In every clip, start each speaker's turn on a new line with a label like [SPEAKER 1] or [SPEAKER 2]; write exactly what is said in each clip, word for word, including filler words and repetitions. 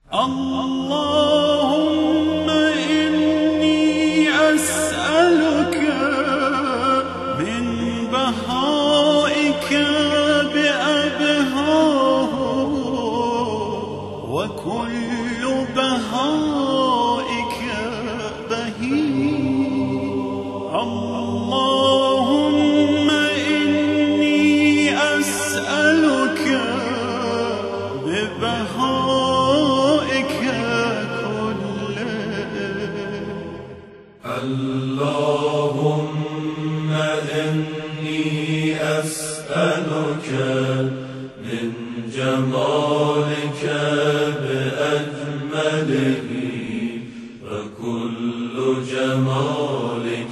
[SPEAKER 1] اللهم إني أسألك من بهائك بأبهاه وكل بهائك بهي. اللهم إني أسألك ببهائك
[SPEAKER 2] اللهم إني أسألك من جمالك بأجمله وكل جمالك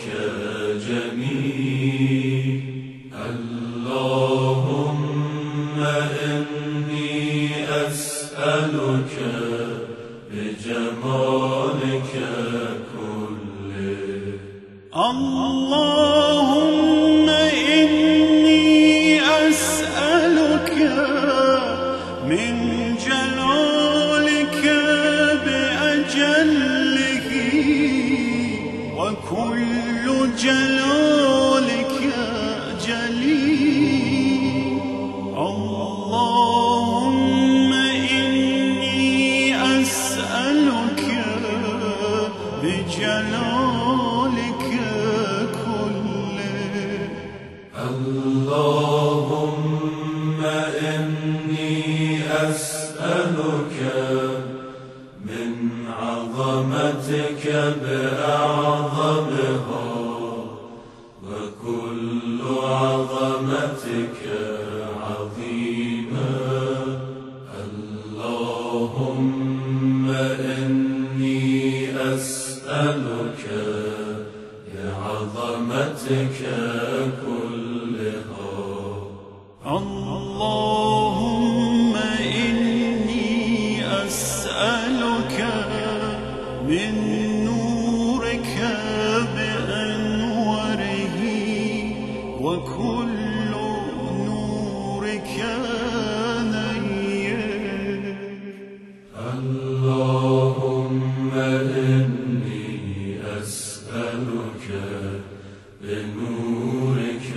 [SPEAKER 2] جميل. اللهم إني أسألك بجمالك
[SPEAKER 1] اللهم إني أسألك من جلالك بأجله وكل جلالك جليل. اللهم إني أسألك بجلالك
[SPEAKER 2] اللهم إني أسألك من عظمتك بأعظمها وكل عظمتك عظيمة. اللهم إني أسألك بعظمتك
[SPEAKER 1] اللهم إني أسألك من نورك بأنواره وكل نورك نير.
[SPEAKER 2] اللهم إني أسألك بنورك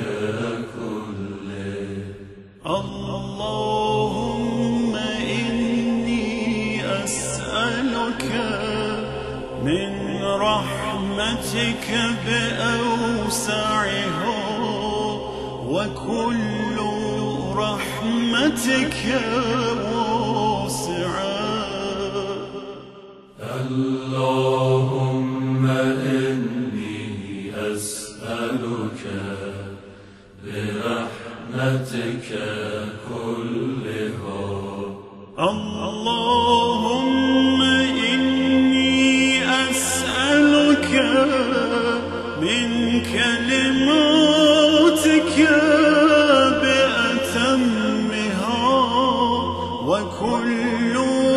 [SPEAKER 1] اللهم إني أسألك من رحمتك بأوسعها وكل رحمتك واسعة.
[SPEAKER 2] اللهم إني أسألك برحمتك كلها.
[SPEAKER 1] اللهم إني أسألك من كلماتك بأتمها وكل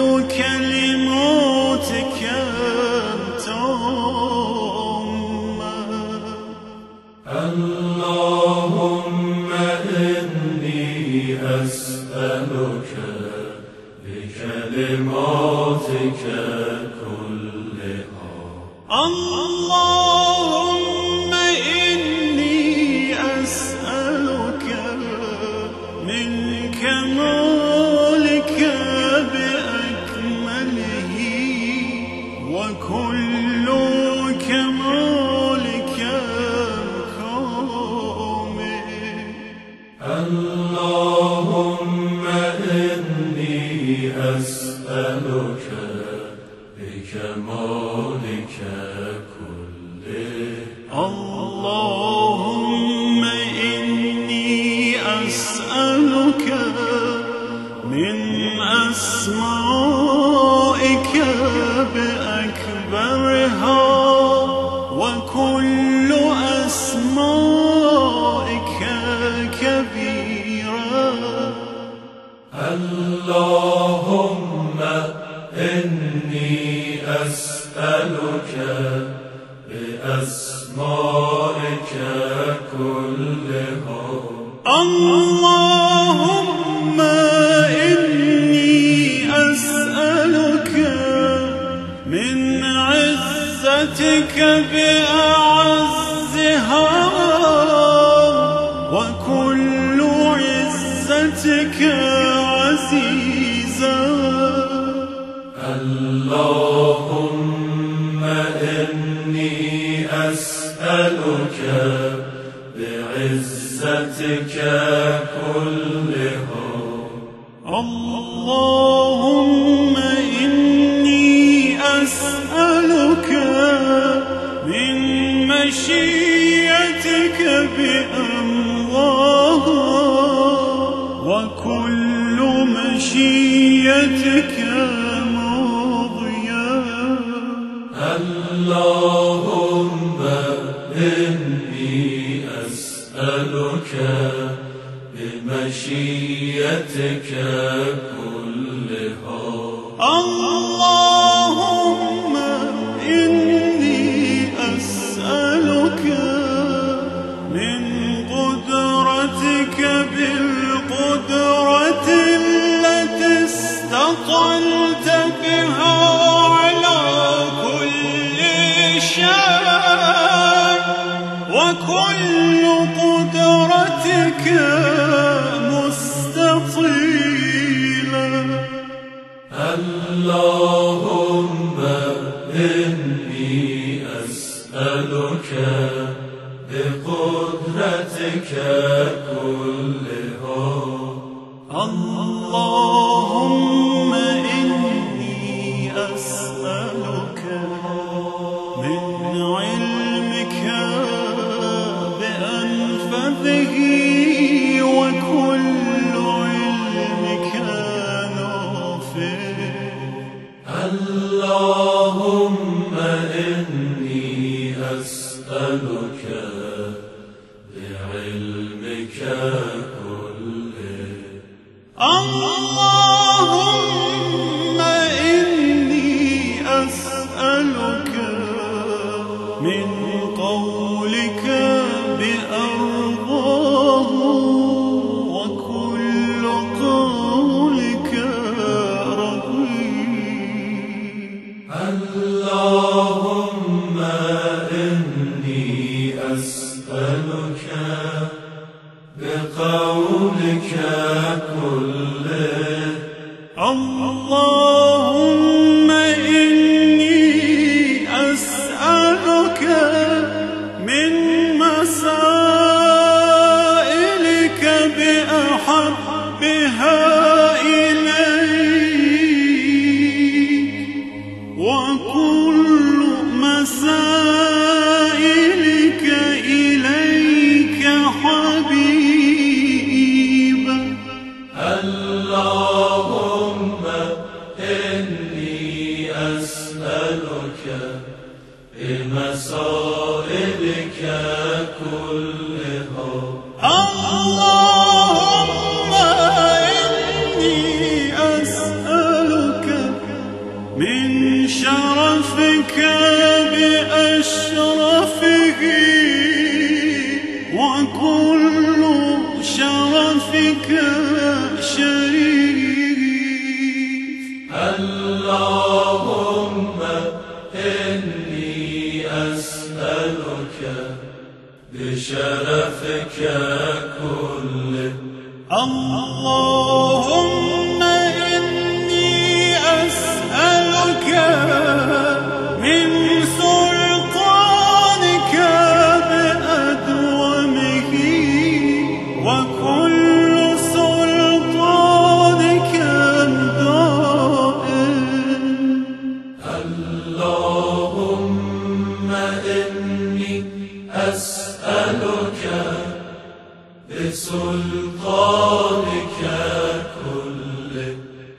[SPEAKER 1] كلماتك تامة.
[SPEAKER 2] اللهم إني أسألك بكلماتك كلها.
[SPEAKER 1] اللهم إني أسألك من كمالك بأكمله وكل كمالك كامل.
[SPEAKER 2] اللهم إني أسألك بكمالك كله.
[SPEAKER 1] اللهم إني أسألك من أسمائك بأكبرها وكل أسمائك كبيرة.
[SPEAKER 2] اللهم إني أسألك بأسمائك كلها.
[SPEAKER 1] اللهم إني أسألك بعزتك بأعزها وكل عزتك عزيزا.
[SPEAKER 2] اللهم إني أسألك بعزتك كلها.
[SPEAKER 1] اللهم إني أسألك من مشيئتك بأمرها وكل مشيئتك ماضية.
[SPEAKER 2] اللهم إني أسألك بمشيئتك كلها.
[SPEAKER 1] اللهم إني أسألك من قدرتك بالقدرة التي استطلت بها على كل شيء وكل قدرتك مستطيلة.
[SPEAKER 2] اللهم إني أسألك بقدرتك كلها.
[SPEAKER 1] اللهم إني أسألك من علمك بأنفذه وكل علمك نافع.
[SPEAKER 2] اللهم إني أسألك بعلمك كله.
[SPEAKER 1] اللهم إني أسألك من قولك بأرضاه وكل قولك رضيت.
[SPEAKER 2] اللهم إني أسألك بقولك كله.
[SPEAKER 1] اللهم إني أسألك من مسائلك بأحبها إليك وكل مسائلك إليك حبيبا.
[SPEAKER 2] اللهم إني أسألك بمسائلك كلها.
[SPEAKER 1] اللهم إني أسألك من شرفك بأشرفه وكل شرفك شريف.
[SPEAKER 2] اللهم إني أسألك بشرفك كله.
[SPEAKER 1] اللهم إني أسألك من سلطانك بأدومه وكل سلطانك دائم.
[SPEAKER 2] اللهم إني أسألك بسلطانك كله.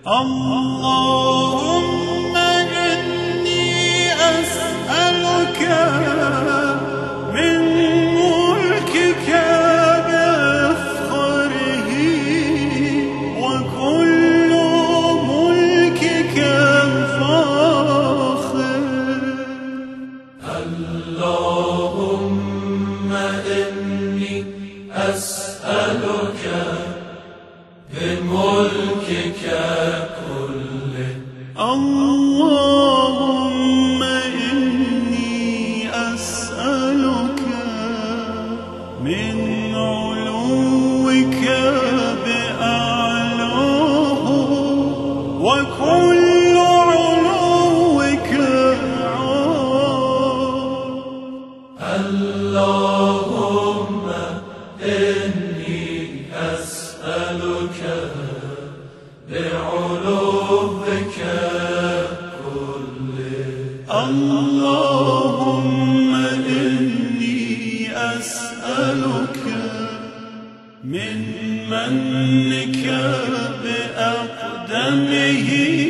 [SPEAKER 1] اللهم إني أسألك من ملكك بأفخره وكل ملكك فاخر.
[SPEAKER 2] اللهم إني أسألك بملكك كله.
[SPEAKER 1] اللهم إني وكل علوك عار.
[SPEAKER 2] اللهم إني أسألك بعلوك كله.
[SPEAKER 1] اللهم إني أسألك من منك بأقدمه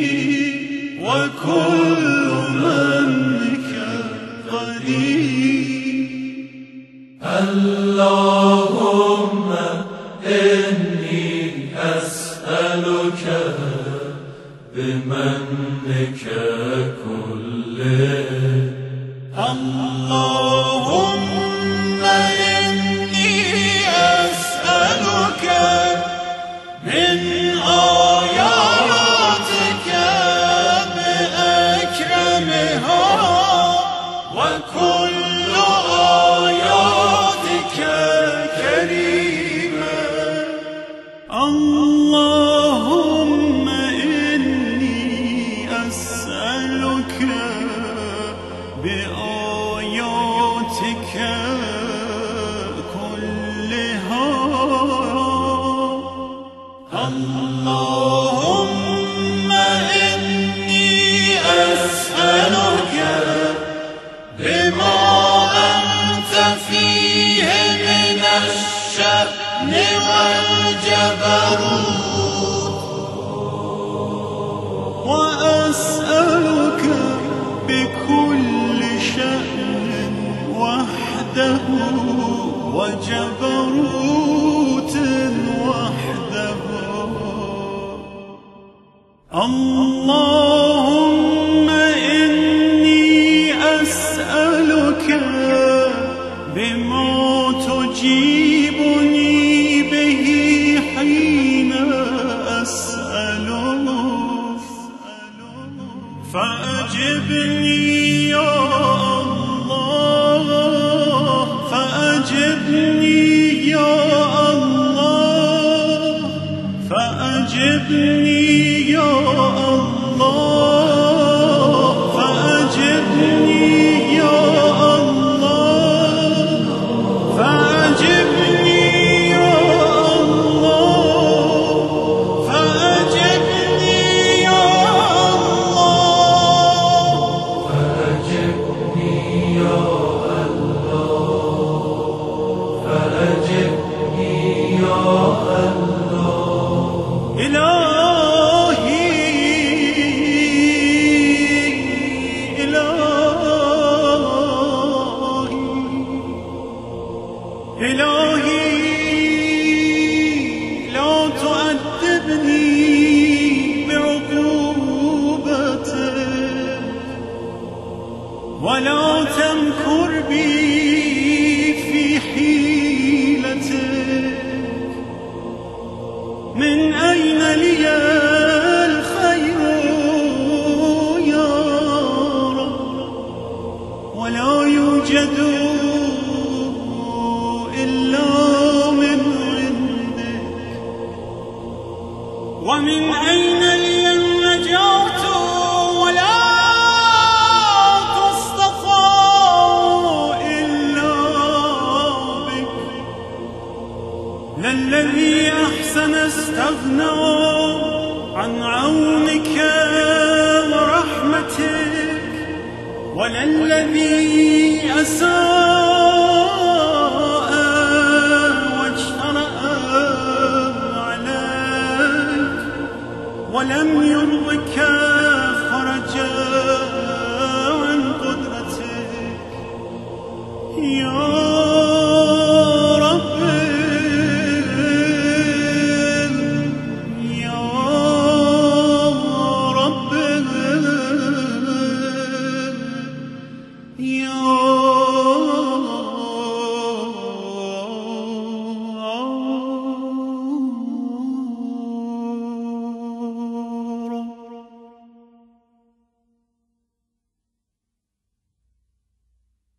[SPEAKER 1] وكل منك قدير.
[SPEAKER 2] اللهم إني أسألك بمنك كله.
[SPEAKER 1] اللهم إني أسألك من آياتك بأكرمها وكل آياتك كريمة. اللهم إني أسألك بآياتك كلها. اللهم إني أسألك بما أنت فيه من الشأن والجبروت، وأسألك بكل شأن وحده وجبروت وحده. اللهم إني أسألك بما تجيبني به حين أسألك، فأجبني يا الله، فأجبني يا الله، فأجبني يا الله، فأجبني يا الله، فأجبني يا الله، فأجبني يا الله،
[SPEAKER 2] فأجبني يا الله، فأجبني يا الله.
[SPEAKER 1] إلهي إلهي إلهي لا تؤدبني بعقوبتك ولا تمكر بي في حيلتك. من أين لي الخير يا رب؟ ولا يوجد إلا من عندك. ومن أين لي النجاة ولا تستطاع إلا بك؟ للذي أحسن استغنى عن عونك ورحمتك، وللذي أساء واجترأ عليك ولم يرضك